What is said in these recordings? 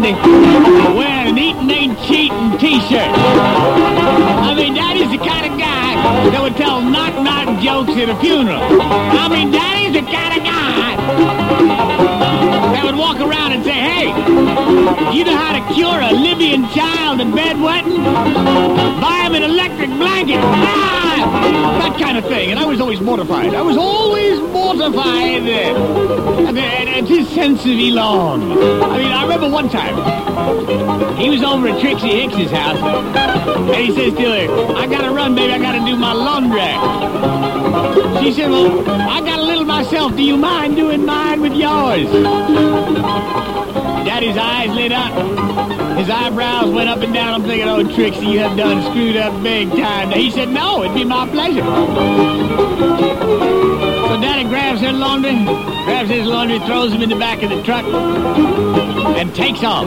Sunday wearing an Eatin' Ain't Cheatin' t-shirt. I mean, Daddy's the kind of guy that would tell knock-knock jokes at a funeral. I mean, Daddy's the kind of guy that would walk around and say, hey, you know how to cure a Libyan child of bedwetting? Buy him an electric blanket. That kind of thing. And I was always mortified. At his sense of Elon. I mean, I remember one time, he was over at Trixie Hicks's house, and he says to her, I gotta run, baby, I gotta do my laundry. She said, well, I got a little myself. Do you mind doing mine with yours? Daddy's eyes lit up. His eyebrows went up and down. I'm thinking, oh, Trixie, you have done screwed up big time. He said, no, it'd be my pleasure. So Daddy grabs his laundry, throws him in the back of the truck, and takes off.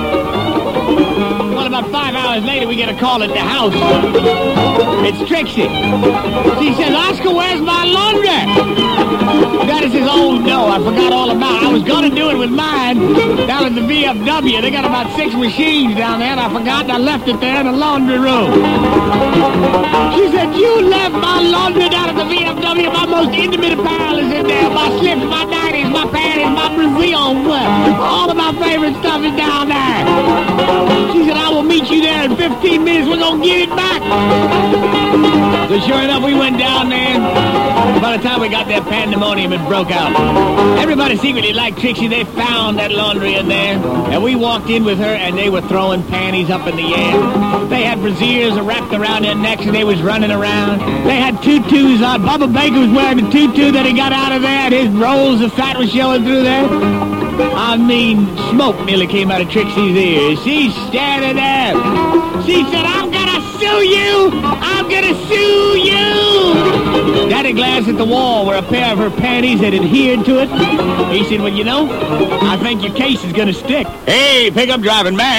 Well, about 5 hours later, we get a call at the house. It's Trixie. She says, Oscar, where's my laundry? Daddy says, oh, no, I forgot all about it. I was going to do it with mine down at the VFW. They got about 6 machines down there, and I forgot and I left it there in the laundry room. She said, you left my laundry down at the VFW. My most intimate apparel is in there. My slips, my nighties, my panties, my Brazil. All of my favorite stuff is down there. She said, I will meet you there in 15 minutes. We're going to get it back. So sure enough, we went down there. By the time we got there, pandemonium had broke out. Everybody secretly liked Trixie. They found that laundry in there. And we walked in with her, and they were throwing panties up in the air. They had brassieres wrapped around their necks, and they was running around. They had tutus on. Bubba Baker was wearing a tutu that he got out of there, and his rolls of fat was showing through there. I mean, smoke nearly came out of Trixie's ears. She's standing there. She said, I'm gonna sue you! I'm gonna sue you! Daddy glanced at the wall where a pair of her panties had adhered to it. He said, well, you know, I think your case is gonna stick. Hey, pick up driving man.